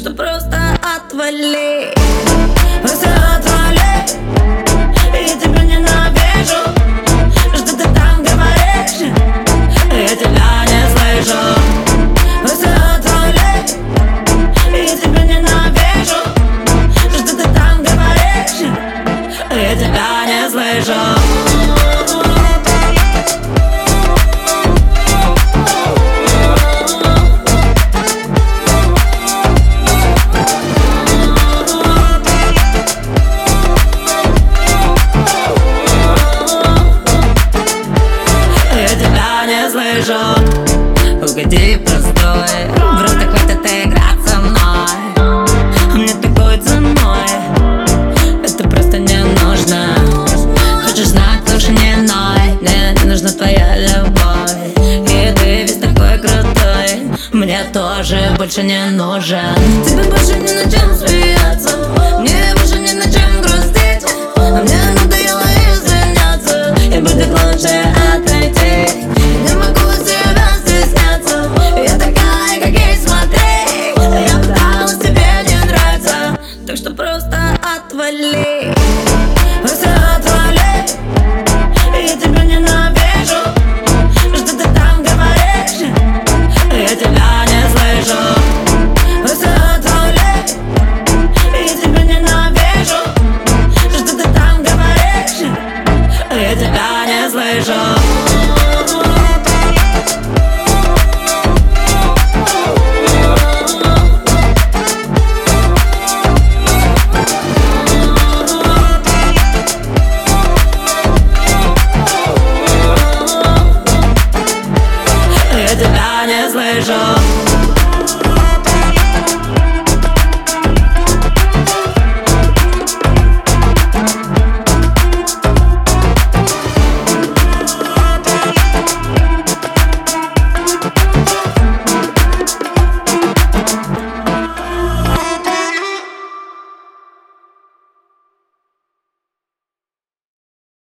что просто отвали. Просто отвали. Я тебя ненавижу. Что ты там говоришь? Я тебя не слышу. Просто отвали. Я тебя ненавижу. Что ты там говоришь? Я тебя не слышу. Угоди простой, просто хватит играть со мной. Мне такой ценой это просто не нужно. Хочешь знать, лучше не ной. Мне не нужна твоя любовь. И ты весь такой крутой, мне тоже больше не нужен. Тебе больше не на чем смеяться, мне больше не на чем грустить. А мне надоело извиняться, и будет лучше отойти. Не могу себя стесняться, я такая, как есть, смотри. Я пыталась тебе не нравится, так что просто отвали.